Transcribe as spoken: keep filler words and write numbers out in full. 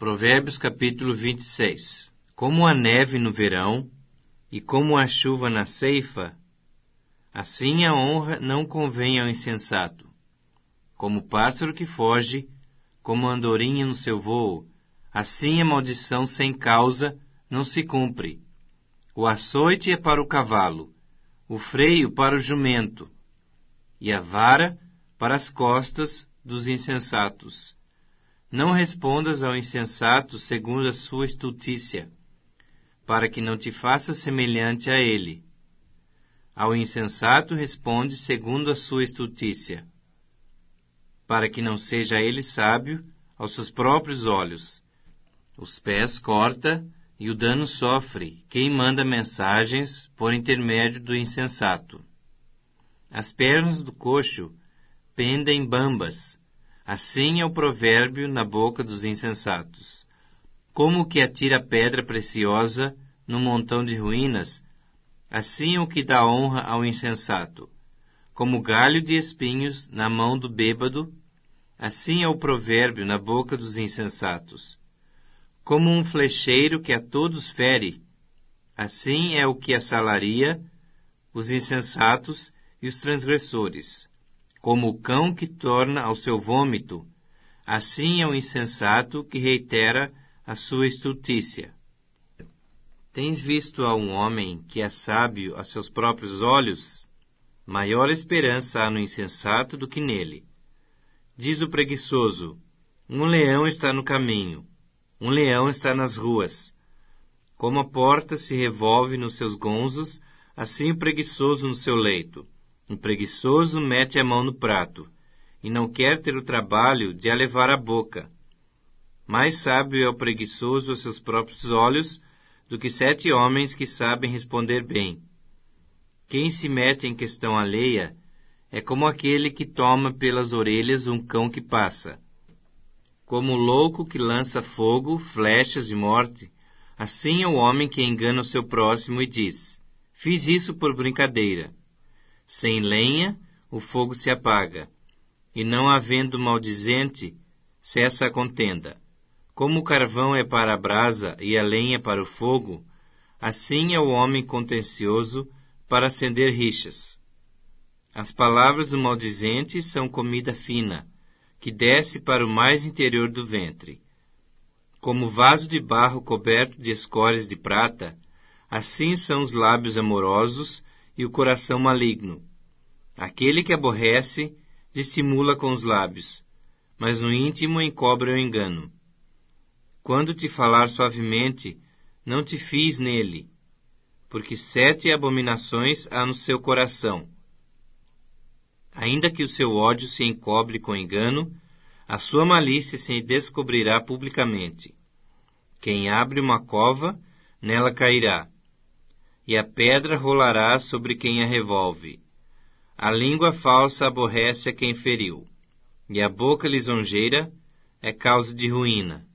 Provérbios capítulo vinte e seis. Como a neve no verão e como a chuva na ceifa, assim a honra não convém ao insensato. Como o pássaro que foge, como a andorinha no seu vôo, assim a maldição sem causa não se cumpre. O açoite é para o cavalo, o freio para o jumento, e a vara para as costas dos insensatos. Não respondas ao insensato segundo a sua estultícia, para que não te faça semelhante a ele. Ao insensato responde segundo a sua estultícia, para que não seja ele sábio aos seus próprios olhos. Os pés corta e o dano sofre quem manda mensagens por intermédio do insensato. As pernas do coxo pendem bambas, assim é o provérbio na boca dos insensatos. Como o que atira pedra preciosa num montão de ruínas, assim é o que dá honra ao insensato. Como galho de espinhos na mão do bêbado, assim é o provérbio na boca dos insensatos. Como um flecheiro que a todos fere, assim é o que assalaria os insensatos e os transgressores. Como o cão que torna ao seu vômito, assim é o insensato que reitera a sua estultícia. Tens visto a um homem que é sábio a seus próprios olhos? Maior esperança há no insensato do que nele. Diz o preguiçoso: um leão está no caminho, um leão está nas ruas. Como a porta se revolve nos seus gonzos, assim o preguiçoso no seu leito. O preguiçoso mete a mão no prato, e não quer ter o trabalho de a levar à boca. Mais sábio é o preguiçoso aos seus próprios olhos do que sete homens que sabem responder bem. Quem se mete em questão alheia é como aquele que toma pelas orelhas um cão que passa. Como o louco que lança fogo, flechas de morte, assim é o homem que engana o seu próximo e diz: fiz isso por brincadeira. Sem lenha, o fogo se apaga, e não havendo maldizente, cessa a contenda. Como o carvão é para a brasa e a lenha para o fogo, assim é o homem contencioso para acender rixas. As palavras do maldizente são comida fina, que desce para o mais interior do ventre. Como vaso de barro coberto de escórias de prata, assim são os lábios amorosos e o coração maligno. Aquele que aborrece dissimula com os lábios, mas no íntimo encobre o engano. Quando te falar suavemente, não te fies nele, porque sete abominações há no seu coração. Ainda que o seu ódio se encobre com engano, a sua malícia se descobrirá publicamente. Quem abre uma cova, nela cairá, e a pedra rolará sobre quem a revolve. A língua falsa aborrece a quem feriu, e a boca lisonjeira é causa de ruína.